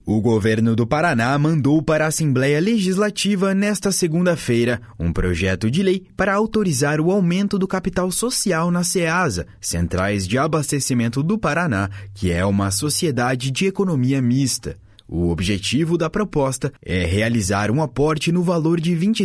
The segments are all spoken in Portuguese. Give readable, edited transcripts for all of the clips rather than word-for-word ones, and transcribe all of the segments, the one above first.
O governo do Paraná mandou para a Assembleia Legislativa nesta segunda-feira um projeto de lei para autorizar o aumento do capital social na Ceasa, Centrais de Abastecimento do Paraná, que é uma sociedade de economia mista. O objetivo da proposta é realizar um aporte no valor de R$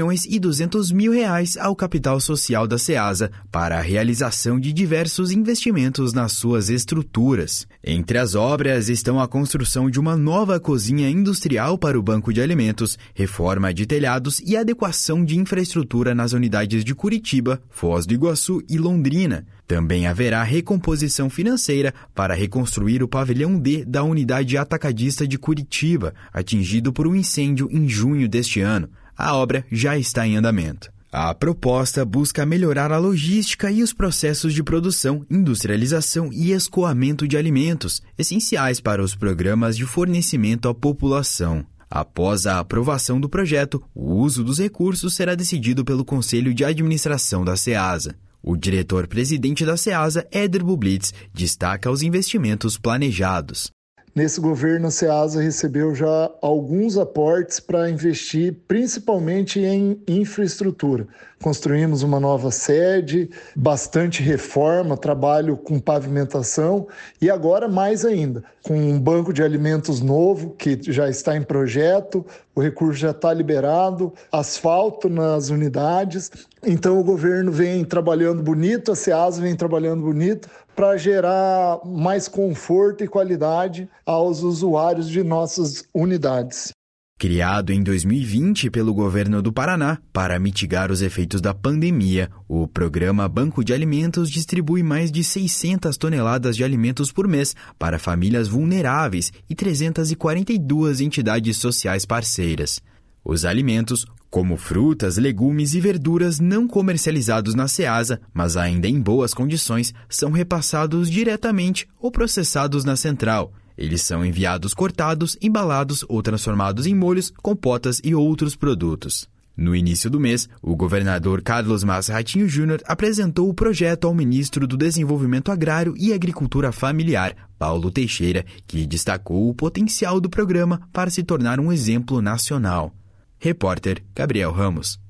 23.200.000 ao capital social da Ceasa para a realização de diversos investimentos nas suas estruturas. Entre as obras estão a construção de uma nova cozinha industrial para o Banco de Alimentos, reforma de telhados e adequação de infraestrutura nas unidades de Curitiba, Foz do Iguaçu e Londrina. Também haverá recomposição financeira para reconstruir o pavilhão D da unidade atacadista de Curitiba, atingido por um incêndio em junho deste ano. A obra já está em andamento. A proposta busca melhorar a logística e os processos de produção, industrialização e escoamento de alimentos, essenciais para os programas de fornecimento à população. Após a aprovação do projeto, o uso dos recursos será decidido pelo Conselho de Administração da Ceasa. O diretor-presidente da Ceasa, Éder Bublitz, destaca os investimentos planejados. Nesse governo, a Ceasa recebeu já alguns aportes para investir principalmente em infraestrutura. Construímos uma nova sede, bastante reforma, trabalho com pavimentação e agora mais ainda, com um banco de alimentos novo que já está em projeto, o recurso já está liberado, asfalto nas unidades. Então o governo vem trabalhando bonito, a Ceasa vem trabalhando bonito para gerar mais conforto e qualidade aos usuários de nossas unidades. Criado em 2020 pelo governo do Paraná para mitigar os efeitos da pandemia, o programa Banco de Alimentos distribui mais de 600 toneladas de alimentos por mês para famílias vulneráveis e 342 entidades sociais parceiras. Os alimentos, como frutas, legumes e verduras não comercializados na Ceasa, mas ainda em boas condições, são repassados diretamente ou processados na central. Eles são enviados cortados, embalados ou transformados em molhos, compotas e outros produtos. No início do mês, o governador Carlos Massa Ratinho Júnior apresentou o projeto ao ministro do Desenvolvimento Agrário e Agricultura Familiar, Paulo Teixeira, que destacou o potencial do programa para se tornar um exemplo nacional. Repórter Gabriel Ramos.